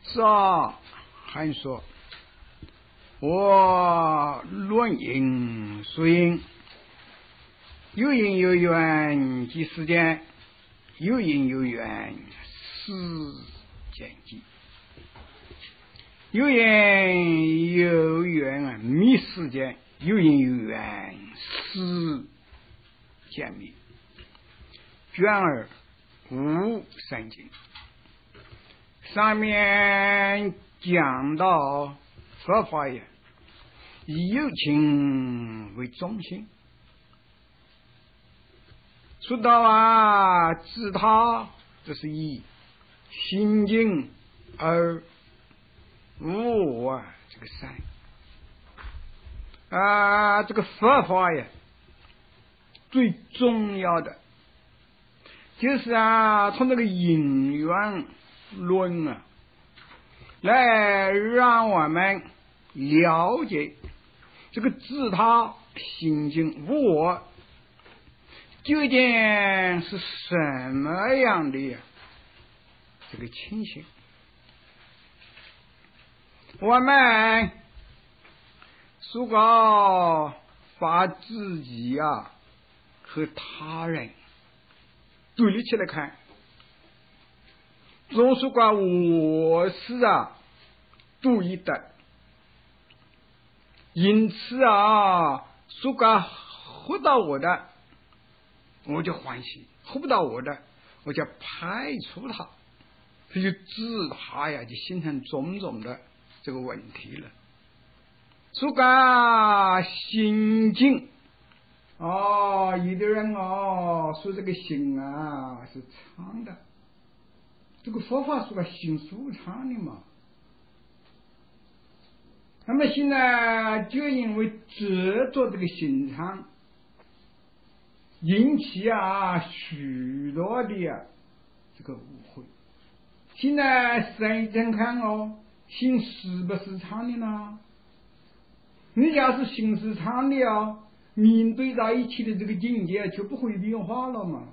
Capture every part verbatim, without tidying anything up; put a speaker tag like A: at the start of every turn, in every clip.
A: 这还说我论因说因，有因有缘即时间，有因有缘时间即有因有缘觅时间，有因有缘时间觅。卷二无三经上面讲到佛法也以有情为中心，说到啊自他，这是以心经而无我这个三啊，这个佛法呀最重要的就是啊从这个因缘论啊来让我们了解这个自他心经无我究竟是什么样的这个情形。我们如果把自己啊和他人对立起来看，总是把我是啊独一的，因此啊如果合到我的我就欢喜，合不到我的我就排除它，这就自他呀就形成种种的这个问题了。如果心经哦，有的人哦说这个心啊是长的，这个佛法说个心舒畅的嘛，那么现在就因为执着这个心肠，引起啊许多的啊这个误会。现在谁真看哦，心是不是长的呢？你要是心是长的哦，面对在一起的这个境界就不会变化了嘛。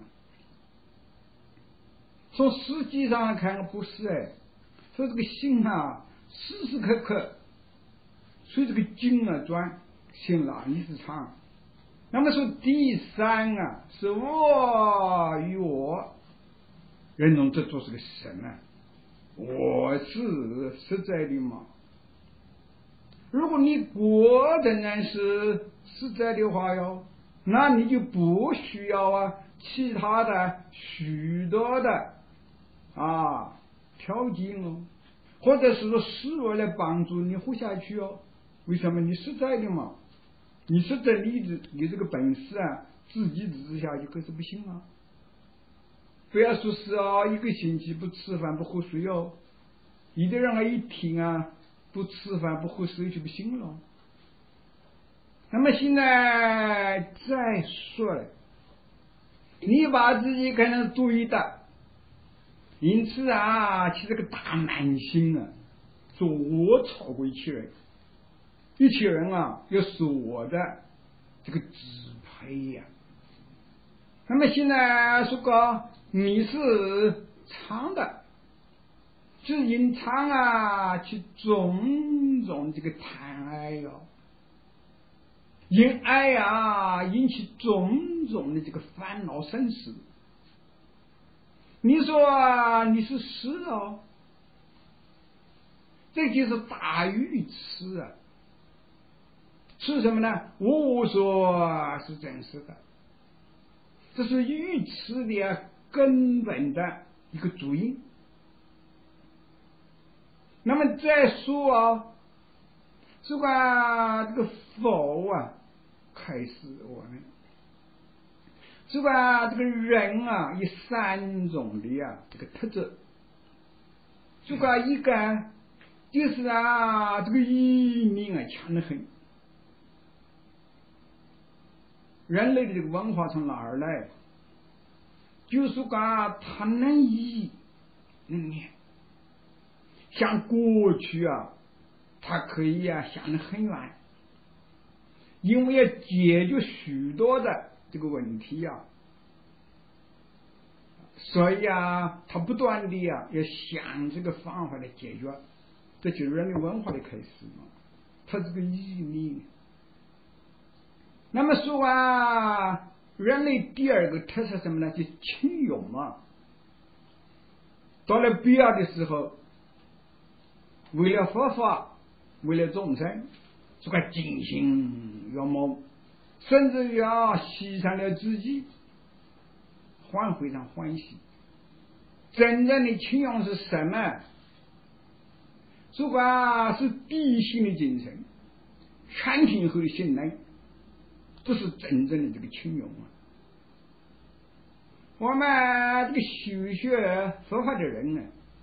A: 从实际上看不是哎，说这个心啊时时刻刻随这个经啊转，心哪里是长？那么说第三啊是我与我，人中这做是个什么？我是实在的嘛。如果你果真然是实在的话哟，那你就不需要啊其他的许多的啊条件哦，或者是说思维来帮助你活下去哦。为什么？你实在的嘛，你实在你你这个本事啊自己治下去可是不行啊。不要说是啊一个星期不吃饭不喝水哦，有的人啊一听啊不吃饭不喝水就不行了。那么现在再说了，你把自己可能注意的，因此啊其实这个大慢心啊说我超过一切人，一切人啊要是我的这个支配呀、啊。那么现在说个你是长的，就是因长啊去种种这个贪爱哟、哦，因爱啊引起种种的这个烦恼生死。你说啊你是实哦，这就是大愚痴啊。是什么呢？我说是真实的，这是愚痴的根本的一个主因。那么再说啊，这个这个佛啊开始我们这个这个人啊有三种的呀、啊、这个特质。这个一个就是啊这个意念啊强得很。人类的这个文化从哪儿来？就是说他能意能念，像过去啊他可以啊想得很远，因为要解决许多的这个问题啊， 所以啊，他不断的啊要想这个方法来解决，这就是人类文化的开始嘛。它是个意念。那么说啊，人类第二个特色什么呢？就轻勇嘛。到了必要的时候，为了佛法，为了众生，这个尽心圆满，甚至于啊牺牲了自己，还非常欢喜。真正的轻勇是什么？如果是地心的精神，全天候的信任，不是真正的这个轻勇啊。我们这个修学佛法的人呢，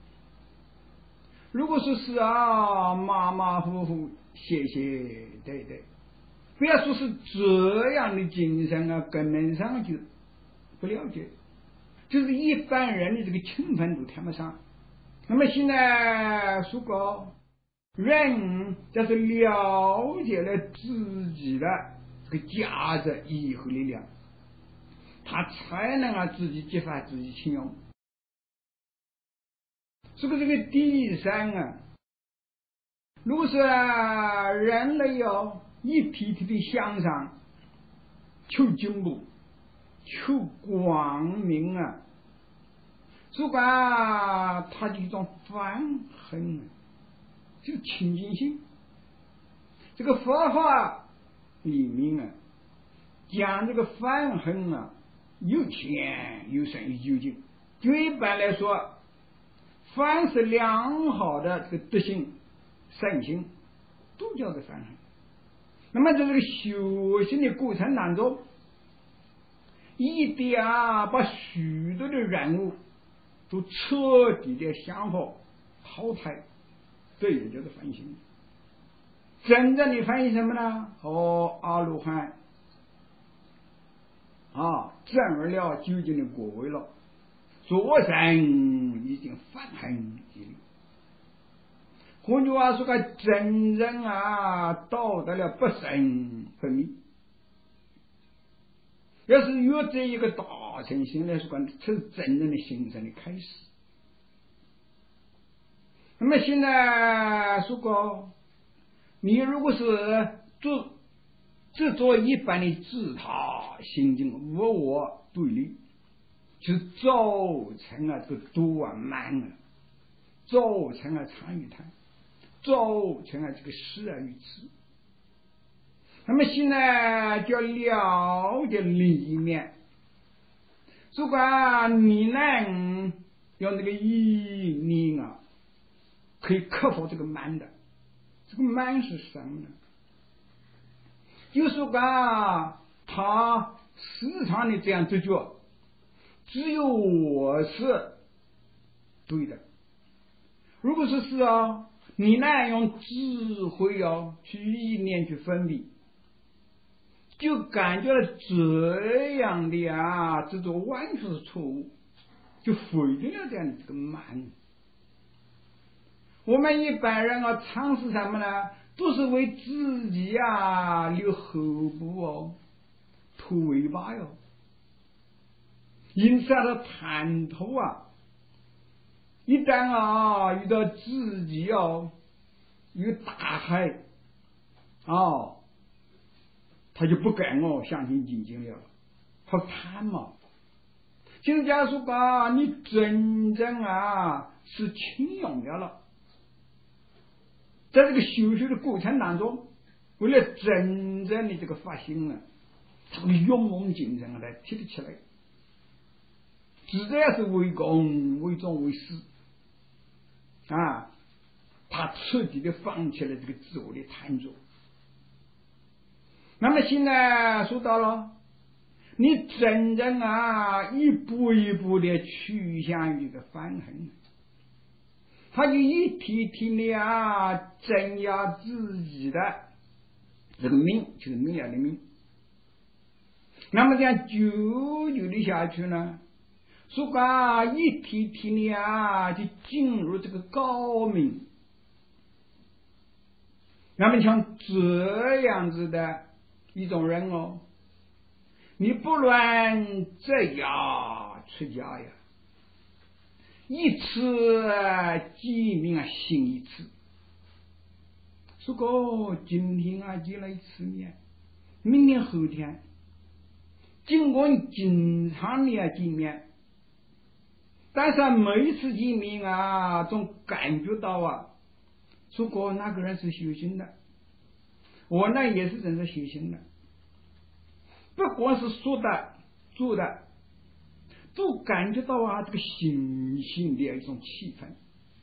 A: 如果说是啊马马虎虎、谢谢对对，不要说是这样的精神啊，根本上就不了解，就是一般人的这个情分都谈不上。那么现在说过，人就是了解了自己的这个价值、意义和力量，他才能啊自己激发自己轻勇。这个这个第三啊，如果是人类要一体体的向上，求进步、求光明啊，如果他的一种反恨啊，就清净心。这个佛法里面啊，讲这个反恨啊，有浅有深有究竟。就一般来说，凡是良好的这个德行、善行，都叫做反恨。那么在这个修行的过程当中，一定啊把许多的人物都彻底的降服、淘汰，这也就是反省。真正的反省什么呢？哦，阿罗汉啊，证而了究竟的果位了，做人已经反恨极力。换句话说，个真正啊到达了不生不灭。要是有这一个大乘心来说，这是真正的心生的开始。那么现在说过，你如果是做只做一般的自他心境无我对立，就造成了这个多啊慢啊，造成了参与贪，造成了这个失而于此。那么现在就了解里面，如果你能用这个意念啊，可以克服这个慢的。这个慢是什么呢？就是说他时常的这样执着，只有我是对的。如果说是啊，你那用智慧啊去意念去分别，就感觉了这样的啊这种完全是错误，就毁掉了这样的这个慢。我们一般人啊尝试什么呢？都是为自己啊留后补哦，拖尾巴哟。因此啊，他探头啊，一旦啊遇到自己哦有大害哦，他就不敢哦向前进行了，他贪嘛。就是假如说啊，你真正啊是轻勇的了。在这个修学的过程当中，为了真正的这个发心呢，他会勇猛精神来提得起来，只要是为公为众为私啊，他彻底的放弃了这个自我的贪着。那么现在说到了，你真正啊一步一步的趋向于一个反恨，他就一天天的啊镇压自己的这个命，就是命量的命。那么这样久久的下去呢，说啊一天天的啊就进入这个高明。那么像这样子的一种人哦，你不论这样出家呀， 一次见面啊，行一次。如果今天啊见了一次面，明天后天，尽管经常的啊见面，但是每一次见面啊，总感觉到啊，如果那个人是修行的，我呢也是真是修行的，不光是说的做的，都感觉到啊这个心性的一种气氛。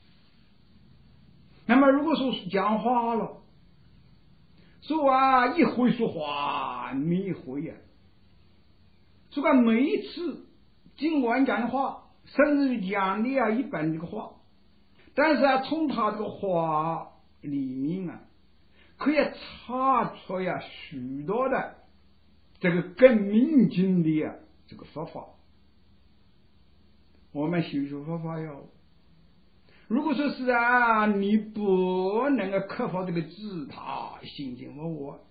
A: 那么如果说讲话了，说啊一会说话没回呀，说个每一次尽管讲的话，甚至于讲的啊一般这个话，但是啊从他这个话里面啊，可以查出呀许多的这个更明经的啊这个说法。我们修修佛法哟，如果说是啊，你不能够克服这个自他心境我我，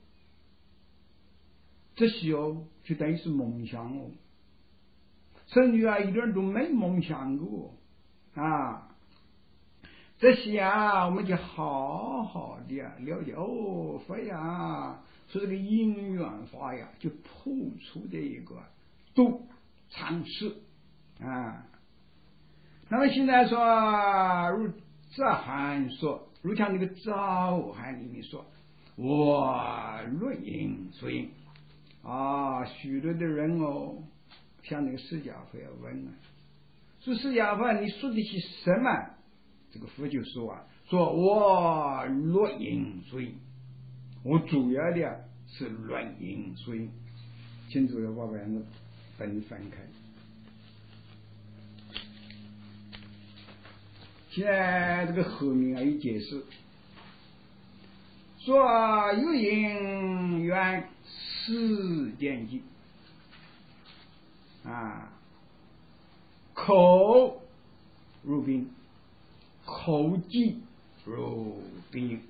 A: 这些哦就等于是梦想哦，甚至啊一点都没梦想过啊。这些啊，我们就好好的啊了解哦，佛呀，说这个因缘法呀，就破除的一个都常识啊。那么现在说，如这函说，如像那个造函里面说，我若因所应啊，许多的人哦，像那个释迦佛要问啊，说释迦佛，你说的是什么？这个佛就说啊，说我若因所应，我主要的是论因所应，请诸位把这样子分分开。现在这个后面啊有解释，说啊有因缘世间境啊，口入冰，口技入冰。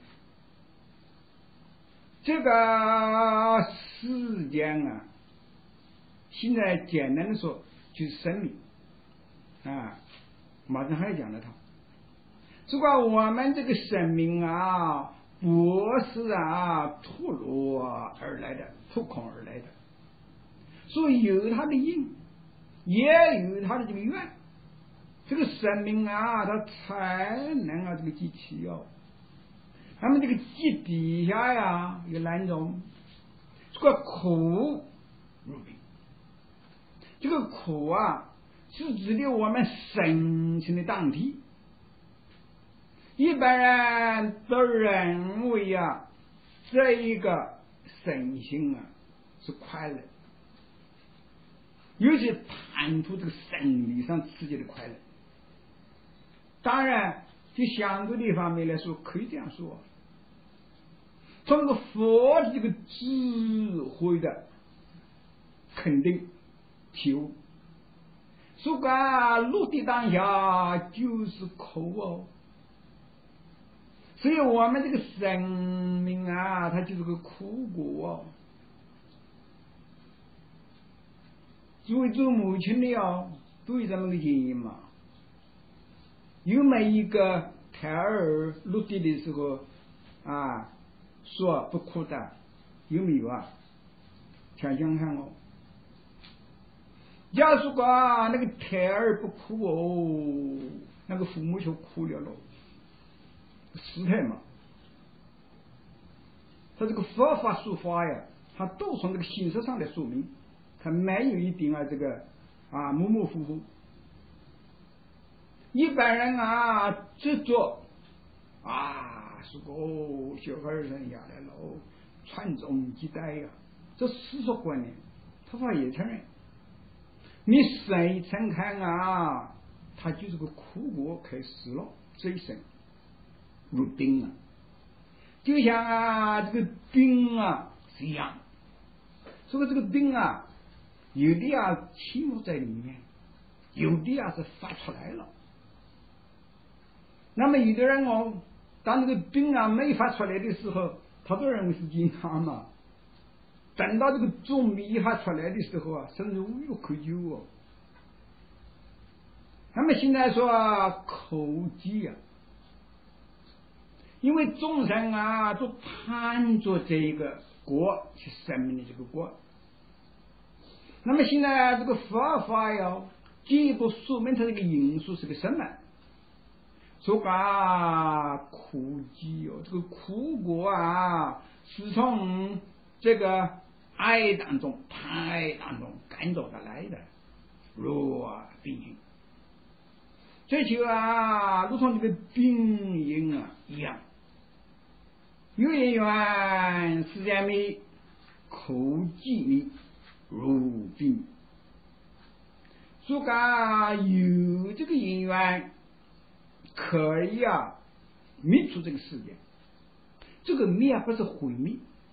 A: 这个世间啊，现在简单的说就是生命啊，马上还讲了它。如果我们这个生命啊，不是啊突如而来的，突空而来的，所以有它的因，也有它的这个缘，这个生命啊，它才能啊这个记起哦。那么这个记底下呀有两种，这个苦入冰，这个苦啊是指的我们生存的当体。一般人都认为啊，这一个身心啊是快乐，尤其谈出这个生理上刺激的快乐。当然，就相对的方面来说，可以这样说，从这个佛的这个智慧的肯定体悟，说个落地当下就是苦哦。所以我们这个生命啊，它就是个苦果哦。作为做母亲的哦，都有这么个原因嘛。有没一个胎儿落地的时候啊，说不哭的，有没有啊？想想看哦。假如说那个胎儿不哭哦，那个父母就哭了咯。实态嘛，他这个佛法说法呀，他都从这个形式上来说明，他没有一定啊这个啊模模糊糊。一般人啊执着啊，说哦小孩儿生下来了哦，传宗接代呀，这世俗观念，他法也承认。你生一层看啊，他就是个苦果开始了这一生。入冰啊，就像啊这个冰啊是一样，所以这个冰啊，有的啊潜伏在里面，有的啊是发出来了。那么有的人哦，当这个冰啊没发出来的时候，他都认为是健康嘛。等到这个种米发出来的时候啊，甚至无药可救哦。 那么现在说口技啊，因为众生啊都攀着这个果去生命的这个果，那么现在这个佛法呀进一步说明它这个因素是个什么？说啊苦集哦，这个苦果啊是从这个爱当中贪爱当中感召的来的，若病因，这就啊如同这个病因啊一样，有因缘时间密，口技密，如病。说啊有这个因缘可以啊灭除这个世界，这个灭不是毁灭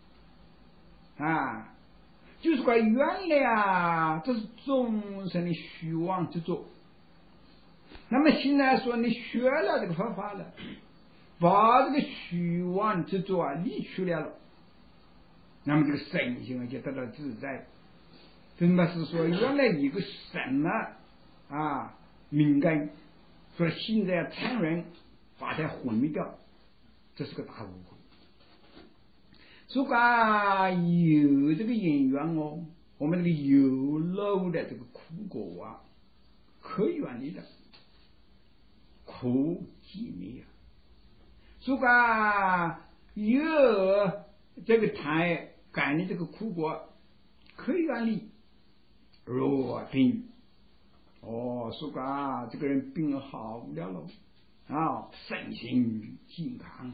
A: 啊，就是说原来啊这是众生的虚妄之作。那么现在说你学了这个佛法了，把这个虚妄之作啊离去了了，那么这个身心啊就得到自在。什么是说原来一个什么啊敏感，说现在承认把它毁灭掉，这是个大误会。如果有这个因缘哦，我们这个有漏的这个苦果啊可以远离的，苦即灭啊。如果有这个贪感的这个苦果可以远离，若病哦，说啊这个人病好了了啊，身心健康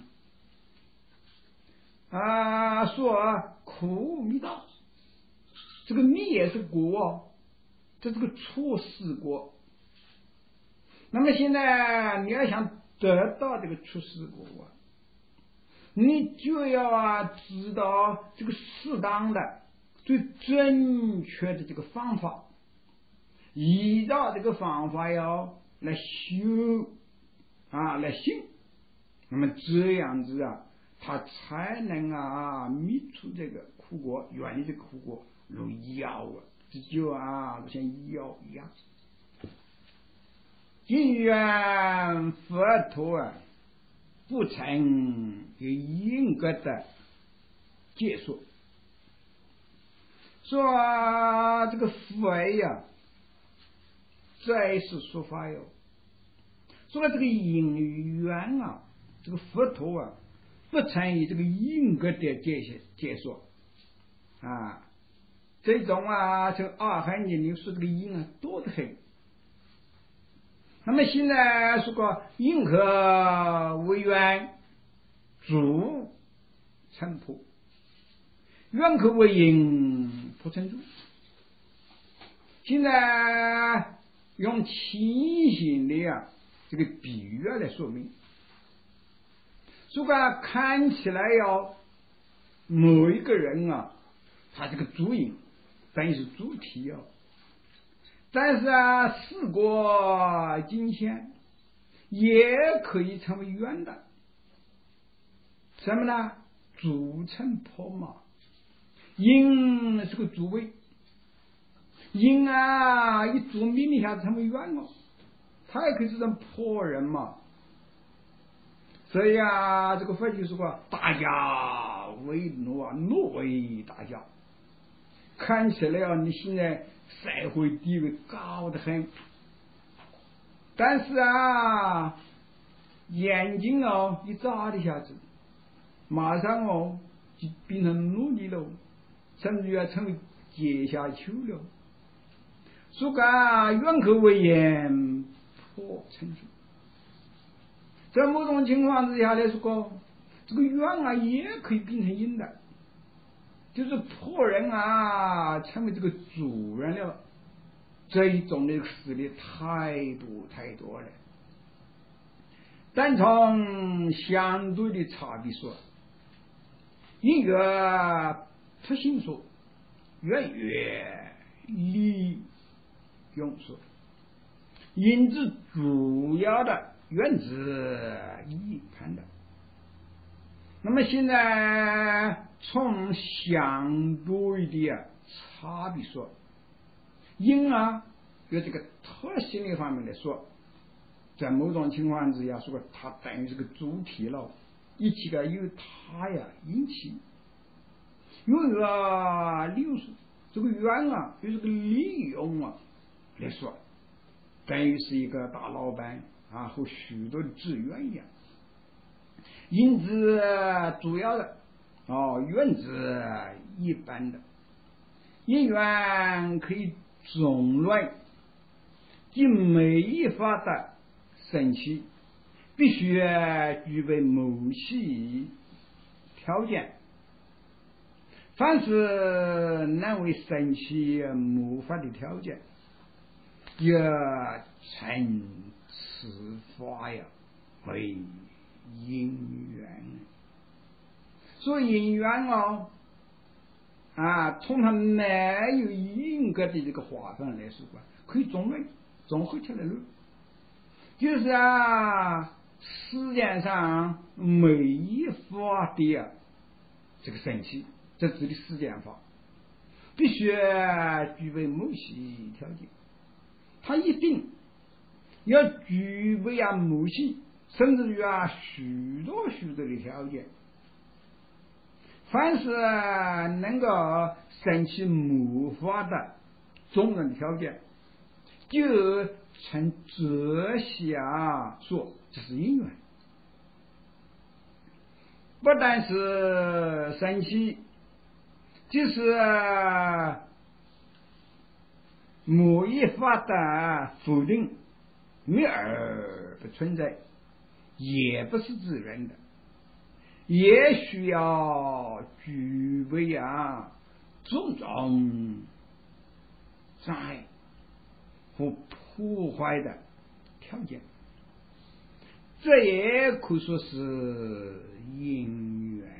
A: 啊，说苦灭道，这个灭也是果，这是个错事果。那么现在你要想得到这个出世果啊，你就要啊知道这个适当的最正确的这个方法，依照这个方法要来修啊来行，那么这样子啊他才能啊灭除这个苦果，远离这个苦果，如药啊，这就啊像药一样。因缘佛陀啊不曾有严格的解说，说、啊、这个佛呀再是说法哟，说了这个因缘啊，这个佛陀啊不曾以这个严格的解解说啊，这种啊这二海里你说这个因啊多得很。那么现在说个因可为缘，主成破；缘可为因，破成主。现在用清醒的啊这个比喻来说明，说个看起来要某一个人啊，他这个主因等于是主体啊。但是啊，事过境迁，也可以成为缘的。什么呢？主成破嘛，因是个主谓，因啊一主命一下子成为缘了，它也可以是成破人嘛。所以啊，这个佛就说过，大家为奴啊，奴为大家。看起来啊，你现在社会地位高得很，但是啊眼睛哦一眨的一下子，马上哦就变成奴隶了，甚至要成为阶下囚了。说个缘可为因，破成主。在某种情况之下来说，这个缘啊也可以变成因的，就是破人啊成为这个主人了。这一种的事例太多太多了，但从相对的差别说，因缘特性说，缘缘利用说，因之主要的原子一判断。那么现在从相对的啊差别说，因啊有这个特性的方面来说， 在某种情况之下，说它等于是个主体了，一起个由它呀引起。因为啊，利用这个缘啊，就是个利用啊来说，等于是一个大老板啊和许多的职员一样。因此，主要的哦，原子一般的因缘可以总论，即每一发的神奇必须具备某些条件，凡是难为神奇魔法的条件，也称此法呀为因缘。所以因缘哦啊，从它没有严格的这个划分来说，可以综论综合起来论，就是啊，世界上每一法的啊这个神奇，这指的世间法，必须具备某些条件，它一定要具备啊某些甚至于啊许多许多的条件。凡是能够神奇魔法的种种条件，就称这些啊说这是因缘。不但是神奇，就是某一法的否定，灭而不存在，也不是自然的，也需要具备啊种种障碍和破坏的条件，这也可说是因缘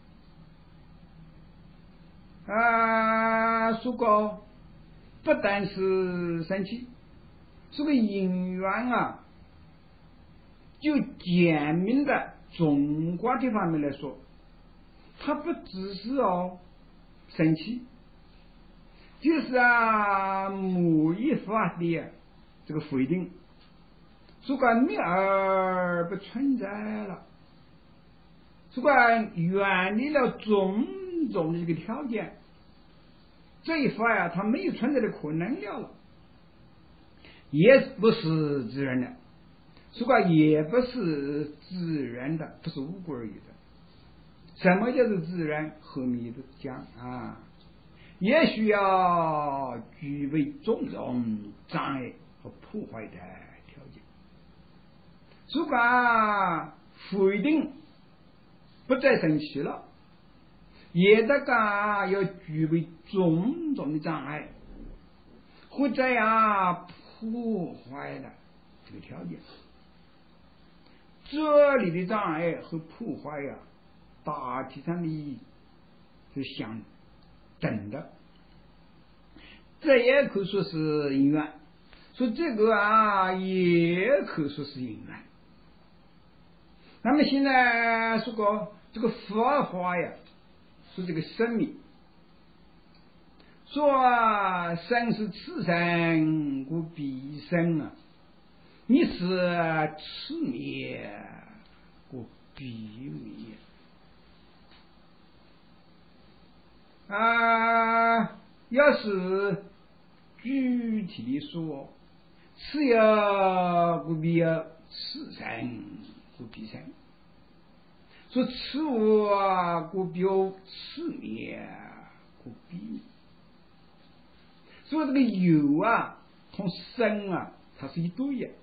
A: 啊。说过不但是神奇，这个因缘啊，就简明的总观这方面来说，它不只是哦神奇，就是啊某一法的这个否定，如果灭而不存在了，如果远离了种种的这个条件，这一法呀它没有存在的可能了，也不是自然的，如果也不是自然的，不是无故而已的。什么叫做自然？后面也都讲啊，也需要具备种种障碍和破坏的条件。如果否定不再神奇了，也得个要具备种种的障碍，或者呀破坏了这个条件。这里的障碍和破坏呀，大体上的意义是相等的，这也可说是因缘。说这个啊，也可说是因缘。那么现在说过这个佛法呀，说这个生命，说啊生是此生故彼生啊，你是此灭故彼灭啊。要是具体的说，此有故彼有，此生故彼生。说此无故彼有，此灭故彼灭。所以这个有啊同生啊它是一对呀。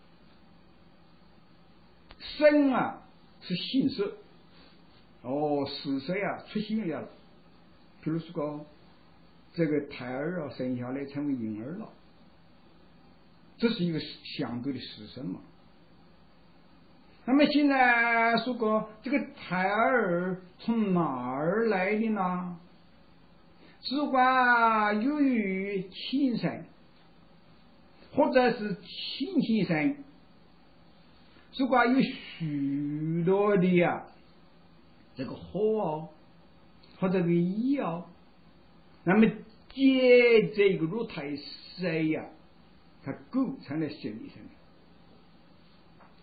A: 生啊是性色，哦死色呀出现了，比如说这个胎儿啊生下来成为婴儿了，这是一个相对的事实嘛。那么现在说过这个胎儿从哪儿来的呢？如果由于亲生或者是亲戚生，如果有许多的呀这个火哦或者这个医哦，那么借这个乳胎谁呀它构成了心理生命。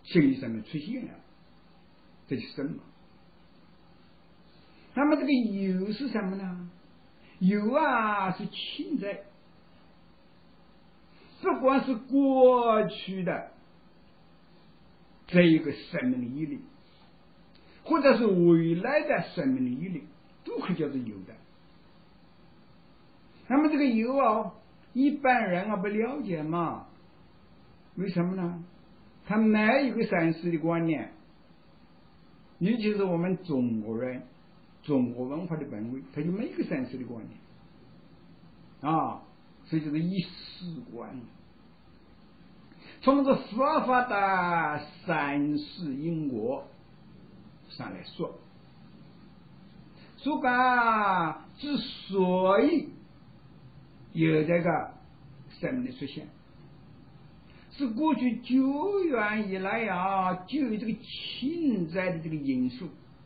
A: 心理上面出现了，这就是生嘛。那么这个有是什么呢？有啊，是现在，不管是过去的这一个生命的毅力，或者是未来的生命的毅力，都可以叫做有的。那么这个有啊，一般人啊不了解嘛，为什么呢？他没有一个三世的观念，尤其是我们中国人，中国文化的本位，他就没有一个三世的观念啊，所以就是一世观。从这佛法的三世因果上来说，说吧，之所以有这个生命的出现，是过去久远以来啊，就有这个潜在的这个因素，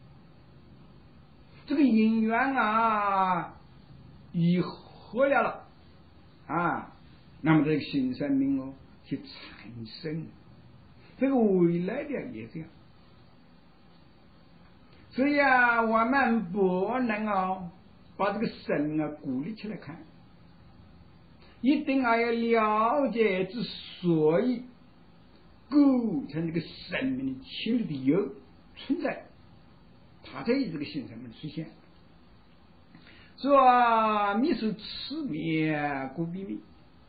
A: 这个因缘啊，已合了了啊，那么这个新生命哦就产生，这个未来的也这样。所以啊，我们不能哦把这个生啊孤立起来看，一定啊要了解之所以构成这个生命的潜力的有存在，它才有这个新生命的出现。说密是此灭故必灭，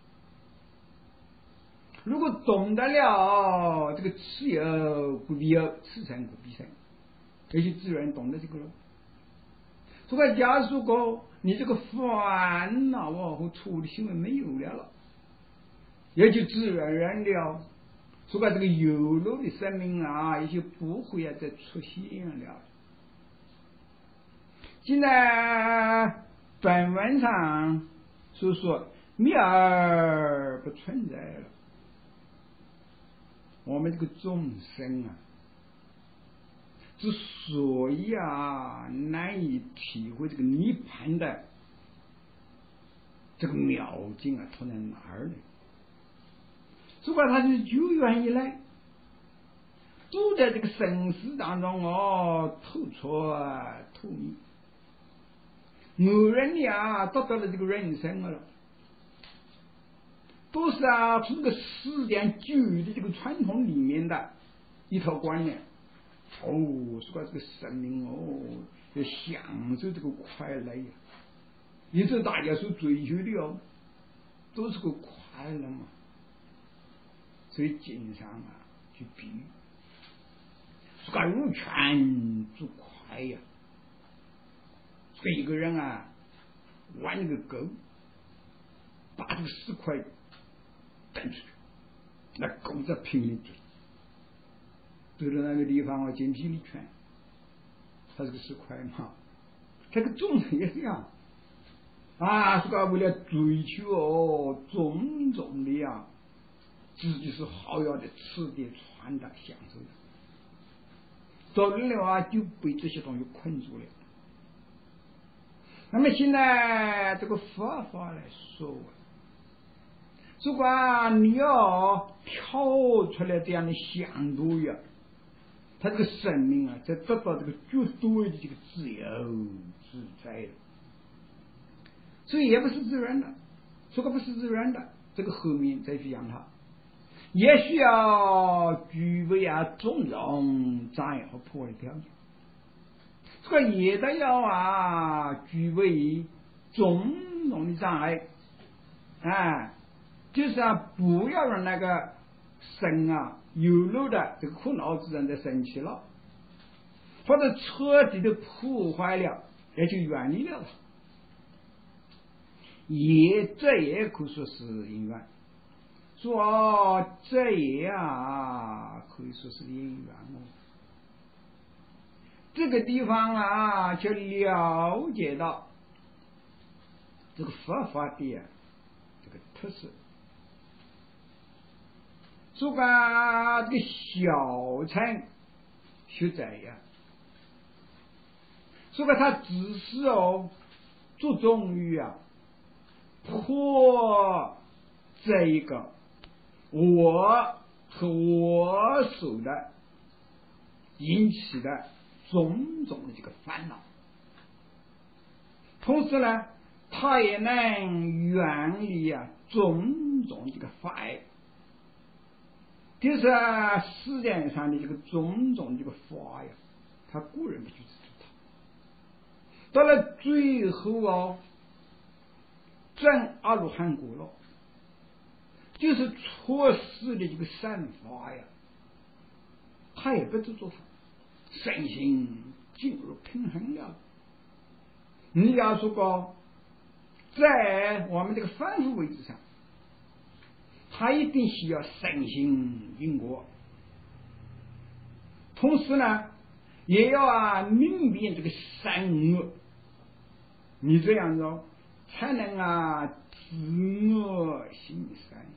A: 如果懂得了这个此有故必有，此生故必生，也就自然懂得这个了。如果假如说你这个烦恼啊和错误的行为没有了了，也就自然而然了，说把这个有漏的生命啊，也就不会啊再出现了。现在本文上所说灭而不存在了，我们这个众生啊，之所以啊难以体会这个涅槃的这个妙境啊，它在哪儿呢？如果他是久远以来都在这个生死当中哦，透彻透明，偶然呀得到了这个人生了，都是啊从这个时间久的这个传统里面的一套观念。哦，说这个生命哦，要享受这个快乐呀，也是大家所追求的哦，都是个快乐嘛。所以经常啊去比喻，说个入圈做快呀，说一个人啊玩那个狗，把这个石块蹬出去，那狗在拼命追。走到那个地方啊，精疲力全，它是个石块嘛。这个众生也是这样啊，是个为了追求哦种种的呀，自己是好要的吃的穿的享受的，走了啊就被这些东西困住了。那么现在这个佛法来说，如果你要跳出来这样的向度呀，他这个生命啊，才得到这个绝对的这个自由自在的，所以也不是自然的。这个不是自然的，这个后面再去讲它，也需要具备啊种种障碍和破坏条件。这个也得要啊具备种种的障碍，啊，就是啊不要让那个生啊有漏的这个苦恼自然的升起了，或者彻底的破坏了，也就远离了它。也这也可说是因缘，说这也啊可以说是因缘哦。这个地方啊，就了解到这个佛法的、啊、这个特色。说个这个小乘学者呀，说个他只是哦注重于啊破这一个我和我所的引起的种种的这个烦恼。同时呢，他也能远离啊种种这个法爱，就是啊世界上的这个种种这个法呀，他个人不去知道。到了最后哦，证阿罗汉果了，就是错失的这个善法呀，他也不知做法，身心进入平衡了。你要说过，在我们这个凡夫位置上，他一定需要身心因果，同时呢，也要啊明辨这个善恶，你这样子才能啊知恶行善，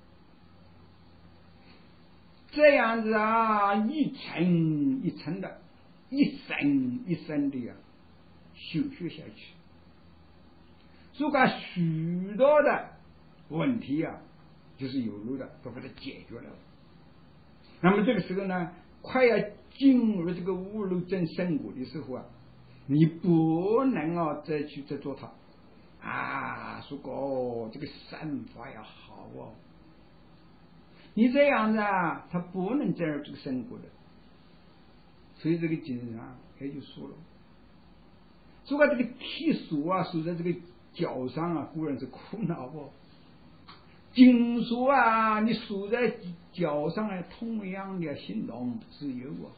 A: 这样子啊一层一层的，一生一生的啊修学下去，如果许多的问题啊，就是有路的都把它解决了。那么这个时候呢，快要进入这个无漏正生果的时候啊，你不能啊再去再做它啊，说哦这个善法要好哦，你这样子啊，他不能进入这个生果的。所以这个经上也就说了，如果这个剃锁啊锁在这个脚上啊，固然是苦恼哦。经说啊，你锁在脚上啊，同样的心动不自由啊。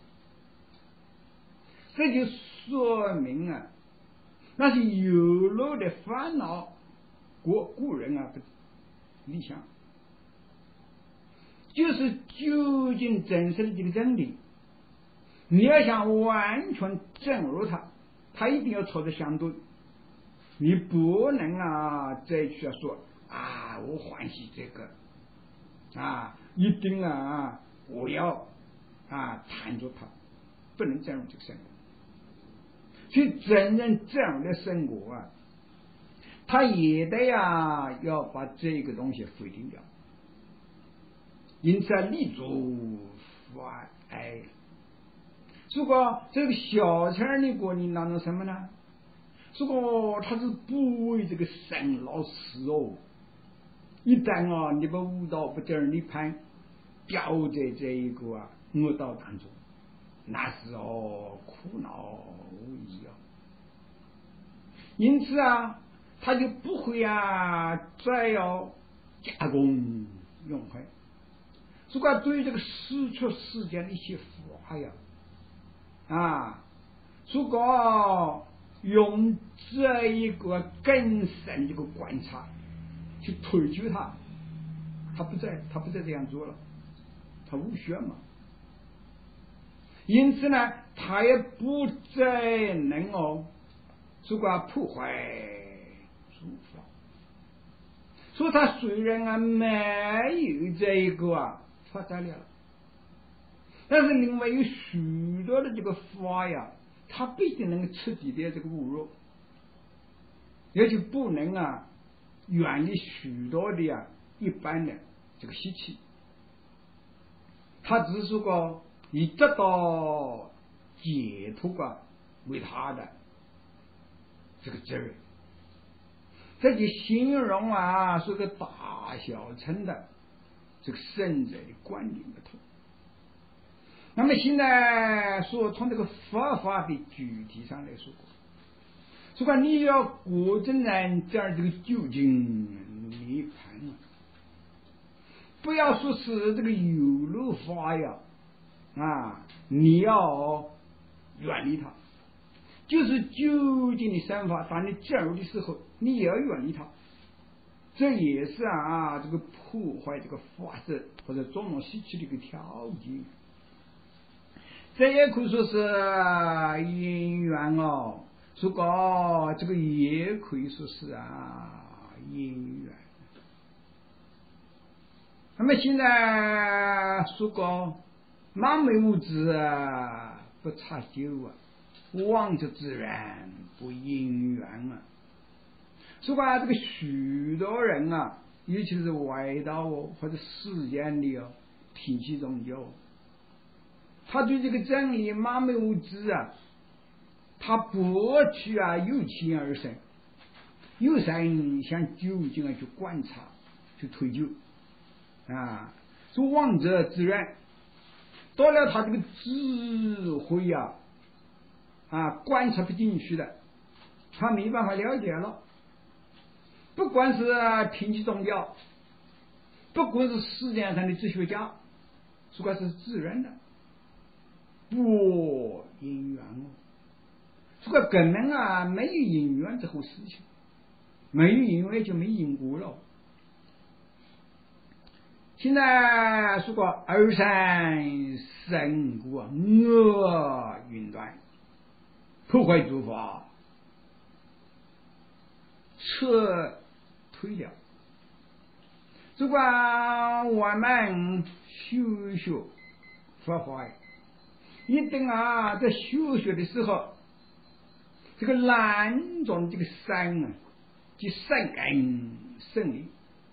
A: 这就说明啊，那是有漏的烦恼，过故人啊不理想，就是究竟真实的这个真理。你要想完全证入它，它一定要朝着相对。你不能啊再去说啊我欢喜这个啊一定啊我要啊贪着它，不能进入这个生活。所以真正这样的生活啊，他也得呀要把这个东西否定掉。因此啊立足法爱，如果这个小钱的过你当成什么呢？如果他是不为这个生老死哦，一旦啊你把悟道不正立盘掉在这一个啊恶道当中，那是哦苦恼无疑啊。因此啊，他就不会啊再要加工用坏。如果对于这个失出世间的一些法呀啊，如果用这一个更深的这个观察去推究它，他不再他不再这样做了，他无学嘛。因此呢，他也不再能哦，如果破坏诸法。所以他虽然啊没有这一个啊发展了，但是另外有许多的这个法呀，他不一定能够彻底的这个侮辱，也就不能啊远离许多的啊一般的这个习气。他只是说以得到解脱啊为他的这个责任，这就形容啊是个大小乘的这个圣者的观点不同。那么现在说从这个佛法的具体上来说，如果你要果真能这样这个究竟涅槃啊，不要说是这个有漏法呀啊，你要远离它，就是究竟的三法，当你进入的时候，你也要远离它。这也是啊这个破坏这个法则或者种种习气的一个条件。这也可以说是因缘哦，如果这个也可以说是啊因缘。那么现在说过满门无知啊不差酒啊，妄着自然不因缘啊。说吧，这个许多人啊，尤其是外道哦或者世间的哦， 挺起宗教，他对这个真理麻木无知啊，他不去啊由情而生，有生想究竟啊去观察去推究啊，说望者自然，到了他这个智慧呀 啊, 啊观察不进去的，他没办法了解了。不管是挺起宗教，不管是世界上的哲学家，说它是自然的，不因缘哦。这个根本啊没有因缘这回事情，没有因缘就没因果了。现在说过二三三股恶云端，破坏诸法，撤退了。如果我们修学佛法，一定啊在修学的时候，这个难中这个善啊，即善根胜利。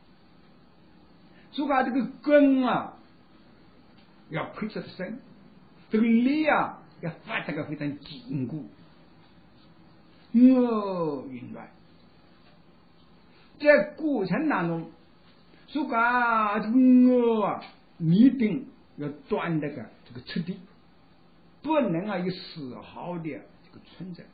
A: 如果这个根啊要配合的深，这个力啊要发展的非常坚固。恶云乱，在过程当中，如果这个恶啊一定要断这个这个彻底，不能啊有丝毫的这个存在。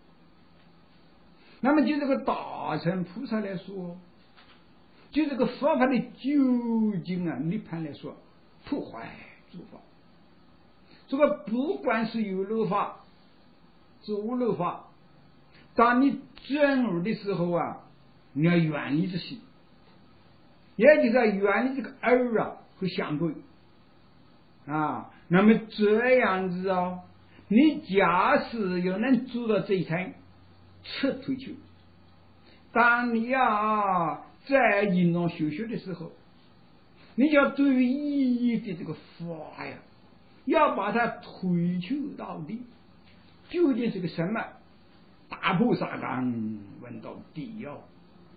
A: 那么就这个大乘菩萨来说，就这个佛法的究竟啊涅槃来说，破坏诸法。这个不管是有漏法是无漏法，当你证入的时候啊，你要远离这些，也就是要远离这个二啊和相对啊。那么这样子哦，你假使又能做到这一层撤退去，当你要在因中修学的时候，你要对于意义的这个法呀，要把它推求到底，究竟是个什么？大菩萨刚问到底哦。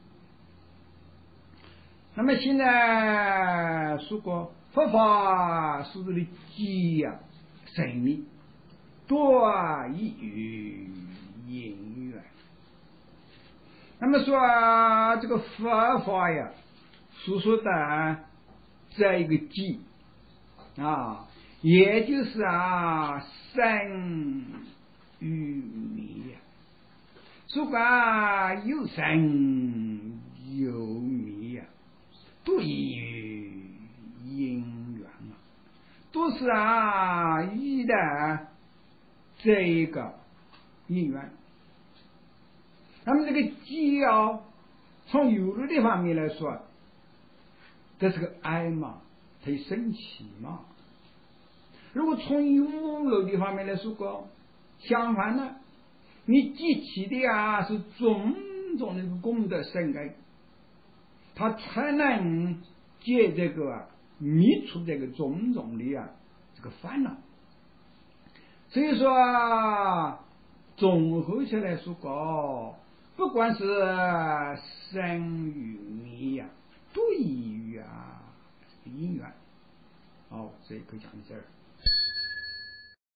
A: 那么现在说过佛法是的机呀神秘多异于因缘。那么说、啊、这个佛法呀，所说的这一个机啊，也就是啊生与灭呀。如果有生有灭呀，都异于因缘啊，都是啊依的这一个因缘。那么这个机啊，从有漏的方面来说，这是个爱嘛，它有生起嘛。如果从有漏的方面来说过，相反呢，你积起的啊是种种的功德生根，它才能借这个灭除这个种种的啊这个烦恼。所以说综合起来说过，不管是生与灭呀，都依于啊因缘。好，这一课讲到这儿。